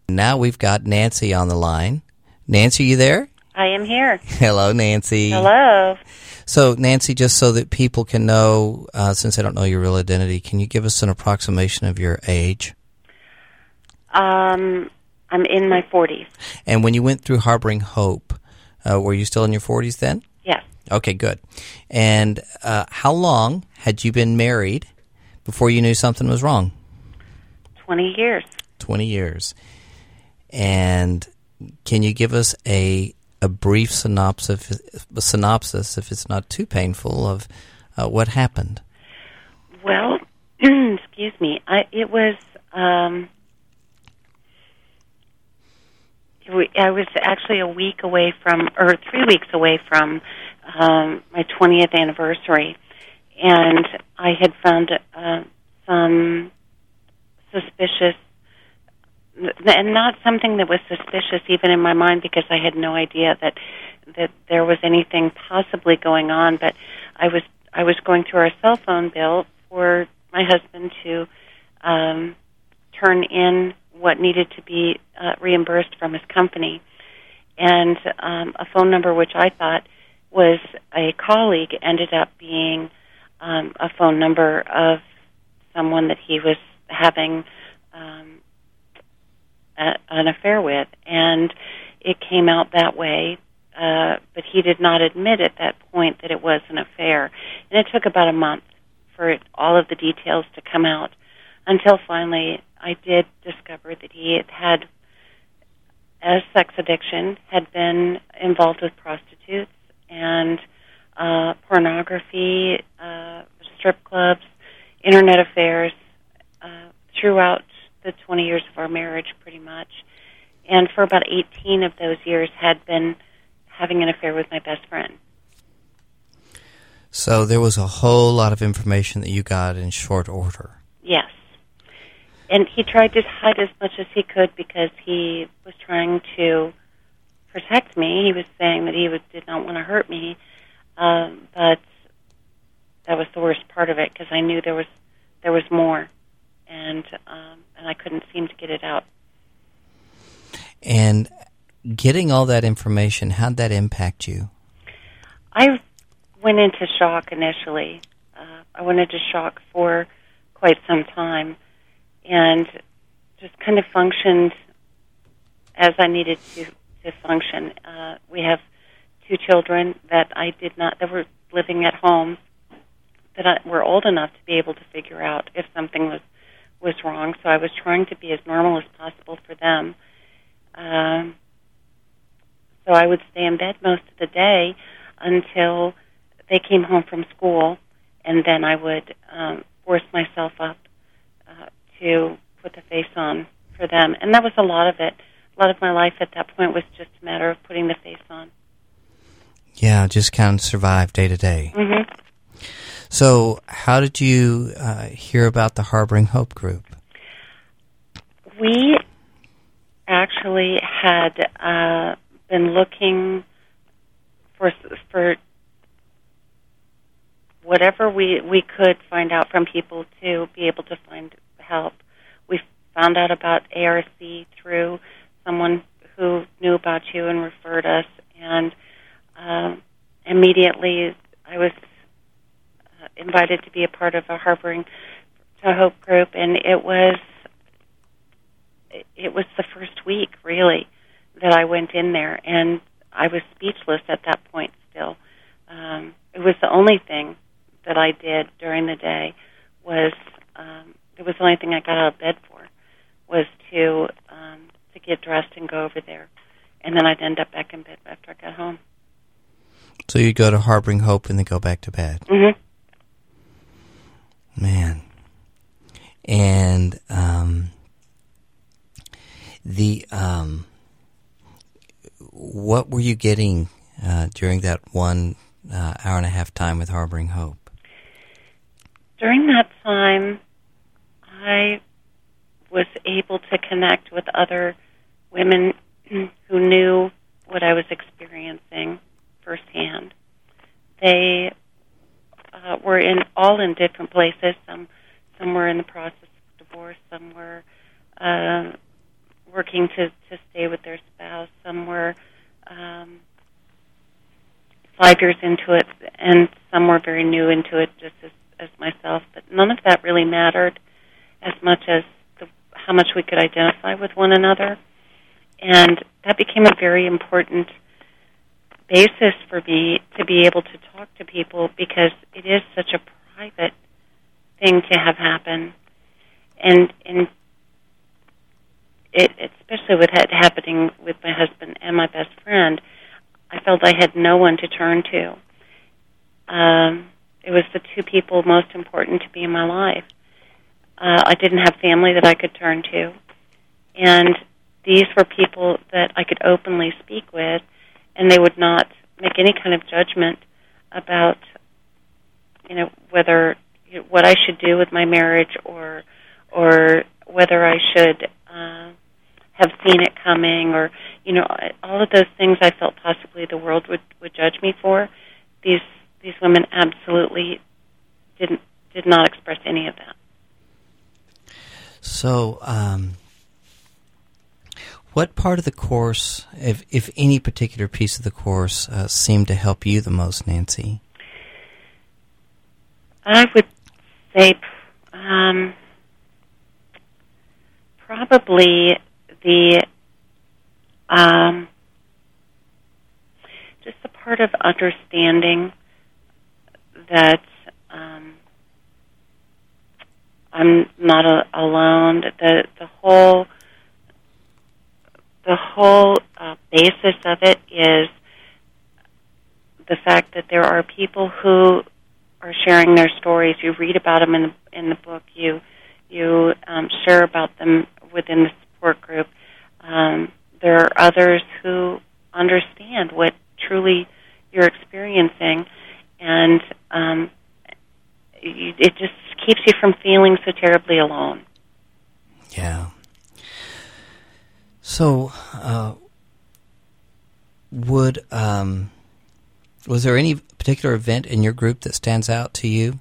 Now we've got Nancy on the line. Nancy, you there? I am here. Hello, Nancy. Hello. So, Nancy, just so that people can know, since they don't know your real identity, can you give us an approximation of your age? I'm in my 40s. And when you went through Harboring Hope, were you still in your 40s then? Yes. Okay, good. And how long had you been married before you knew something was wrong? 20 years. 20 years. And can you give us a brief synopsis, if it's not too painful, of what happened? Well, excuse me. I was actually a week away from, or 3 weeks away from my 20th anniversary, and I had found some suspicious, and not something that was suspicious even in my mind, because I had no idea that there was anything possibly going on. But I was going through our cell phone bill for my husband to turn in what needed to be reimbursed from his company, and a phone number which I thought was a colleague ended up being a phone number of someone that he was having an affair with, and it came out that way, but he did not admit at that point that it was an affair. And it took about a month for all of the details to come out, until finally I did discover that he had a sex addiction, had been involved with prostitutes and pornography, strip clubs, internet affairs, throughout the 20 years of our marriage, pretty much. And for about 18 of those years had been having an affair with my best friend. So there was a whole lot of information that you got in short order. Yes. And he tried to hide as much as he could because he was trying to protect me. He was saying that he did not want to hurt me, but that was the worst part of it, because I knew there was more, and I couldn't seem to get it out. And getting all that information, how'd that impact you? I went into shock initially. I went into shock for quite some time, and just kind of functioned as I needed to function. We have 2 children that were living at home, that were old enough to be able to figure out if something was wrong. So I was trying to be as normal as possible for them. So I would stay in bed most of the day until they came home from school, and then I would force myself up to put the face on for them. And that was a lot of it. A lot of my life at that point was just a matter of putting the face on. Yeah, just kind of survive day to day. Mm-hmm. So how did you hear about the Harboring Hope group? We actually had been looking for whatever we could find out from people to be able to find help. We found out about ARC through someone who knew about you and referred us, and immediately I was invited to be a part of a Harboring to Hope group, and it was the first week, really, that I went in there, and I was speechless at that point still. It was the only thing that I did during the day it was the only thing I got out of bed for, was to get dressed and go over there. And then I'd end up back in bed after I got home. So you'd go to Harboring Hope and then go back to bed? Mm-hmm. Man. And what were you getting during that 1 hour and a half time with Harboring Hope? During that time, I was able to connect with other women who knew what I was experiencing firsthand. They were all in different places. Some were in the process of divorce. Some were working to stay with their spouse. Some were 5 years into it, and some were very new into it, just as myself. But none of that really mattered as much as how much we could identify with one another. And that became a very important basis for me to be able to talk to people, because it is such a private thing to have happen. And it, especially with it happening with my husband and my best friend, I felt I had no one to turn to. It was the two people most important to me in my life. I didn't have family that I could turn to. And these were people that I could openly speak with, and they would not make any kind of judgment about, whether what I should do with my marriage, or whether I should have seen it coming, or all of those things I felt possibly the world would judge me for. These women absolutely did not express any of that. So, what part of the course, if any particular piece of the course, seemed to help you the most, Nancy? I would say probably the just the part of understanding that I'm not alone. The whole basis of it is the fact that there are people who are sharing their stories. You read about them in the book. You share about them within the support group. There are others who understand what truly you're experiencing, and it just keeps you from feeling so terribly alone. Yeah. So, was there any particular event in your group that stands out to you?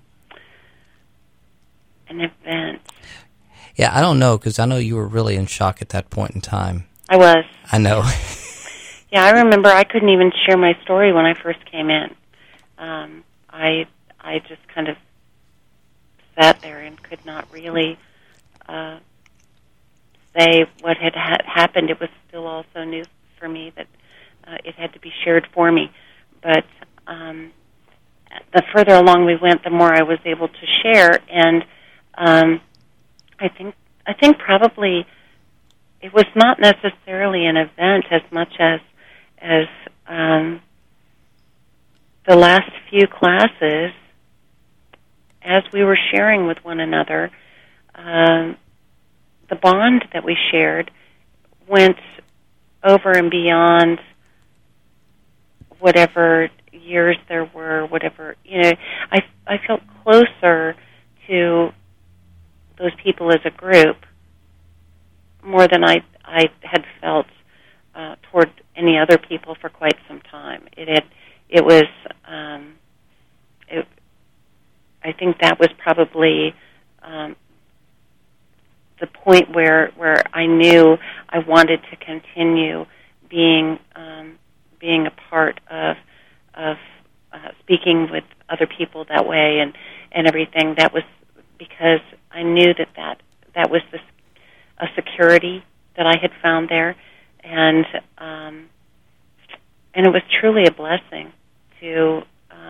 An event? Yeah, I don't know, because I know you were really in shock at that point in time. I was. I know. Yeah, I remember I couldn't even share my story when I first came in. I just kind of sat there and could not really say what had happened. It was still all so new for me that it had to be shared for me. But the further along we went, the more I was able to share. And I think probably it was not necessarily an event as much as the last few classes, as we were sharing with one another, the bond that we shared went over and beyond whatever years there were, whatever, I felt closer to those people as a group more than I had felt toward any other people for quite some time. I think that was probably the point where I knew I wanted to continue being a part of speaking with other people that way and everything. That was because I knew that was a security that I had found there, and it was truly a blessing to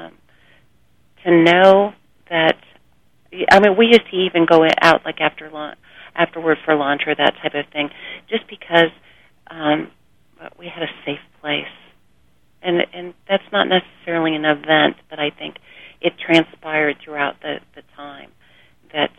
know that. I mean, we used to even go out like afterward for lunch or that type of thing, just because we had a safe place, and that's not necessarily an event, but I think it transpired throughout the time that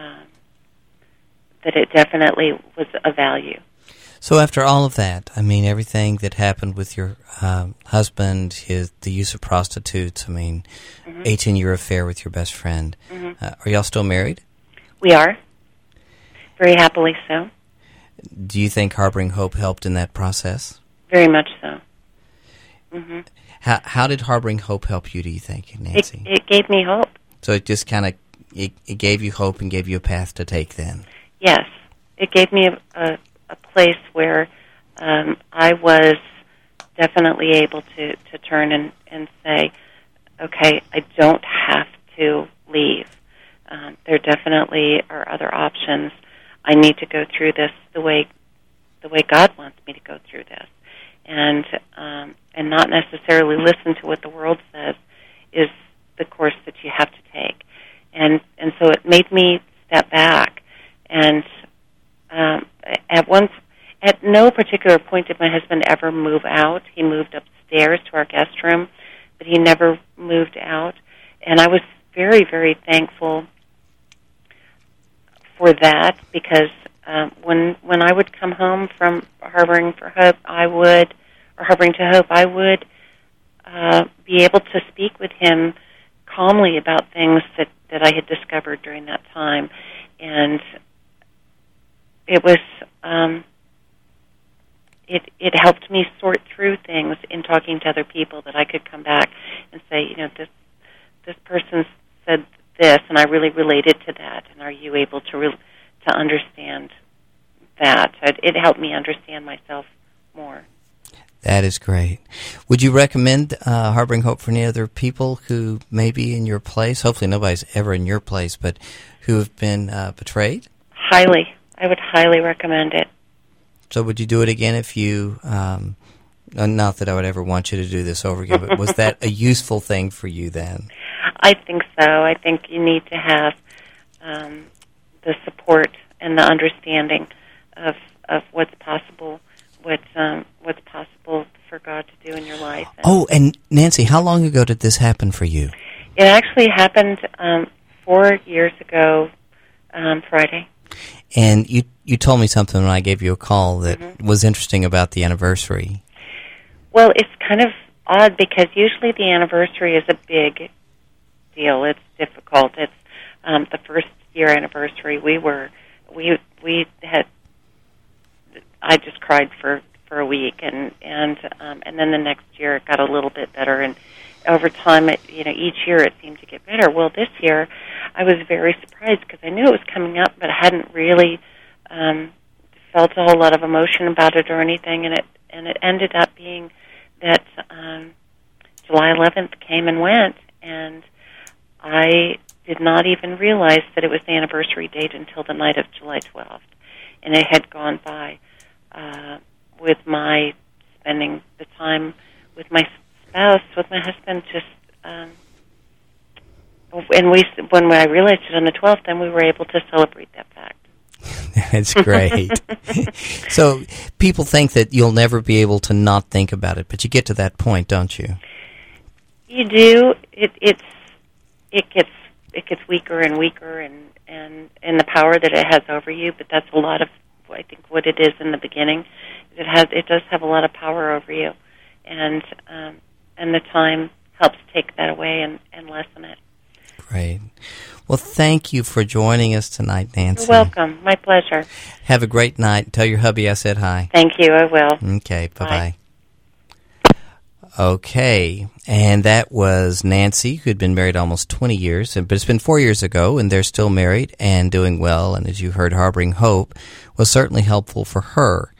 it definitely was a value. So after all of that, I mean, everything that happened with your husband, the use of prostitutes, I mean, 18-year affair with your best friend, are y'all still married? We are. Very happily so. Do you think Harboring Hope helped in that process? Very much so. Mm-hmm. How did Harboring Hope help you, do you think, Nancy? It gave me hope. So it just kind of, it gave you hope and gave you a path to take then? Yes. It gave me a a place where I was definitely able to turn and say, okay, I don't have to leave. There definitely are other options. I need to go through this the way God wants me to go through this, and not necessarily listen to what the world says is the course that you have to take. And so it made me step back. And at no particular point did my husband ever move out. He moved upstairs to our guest room, but he never moved out. And I was very, very thankful for that, because when I would come home from Harboring to Hope, I would be able to speak with him calmly about things that I had discovered during that time. And it was it helped me sort through things in talking to other people, that I could come back and say, this person said this, and I really related to that, and are you able to understand that? It helped me understand myself more. That is great. Would you recommend Harboring Hope for any other people who may be in your place? Hopefully nobody's ever in your place, but who have been betrayed? Highly. I would highly recommend it. So would you do it again if you, not that I would ever want you to do this over again, but was that a useful thing for you then? I think so. I think you need to have the support and the understanding of what's possible, what's possible for God to do in your life. And Nancy, how long ago did this happen for you? It actually happened 4 years ago Friday. And you told me something when I gave you a call that was interesting about the anniversary. Well, it's kind of odd, because usually the anniversary is a big deal. It's difficult. It's the first year anniversary. We had. I just cried for a week, and then the next year it got a little bit better, and over time, each year it seemed to get better. Well, this year I was very surprised, because I knew it was coming up, but I hadn't really felt a whole lot of emotion about it or anything, and it ended up being that July 11th came and went, and I did not even realize that it was the anniversary date until the night of July 12th, and it had gone by with my spending the time with my spouse, with my husband, just when I realized it on the 12th, then we were able to celebrate that fact. That's great. So people think that you'll never be able to not think about it, but you get to that point, don't you? You do. It gets weaker and weaker, and the power that it has over you. But that's a lot of, I think, what it is in the beginning. It does have a lot of power over you, and the time helps take that away and lessen it. Great. Well, thank you for joining us tonight, Nancy. You're welcome. My pleasure. Have a great night. Tell your hubby I said hi. Thank you. I will. Okay. Bye-bye. Okay. And that was Nancy, who had been married almost 20 years, but it's been 4 years ago, and they're still married and doing well. And as you heard, Harboring Hope was certainly helpful for her.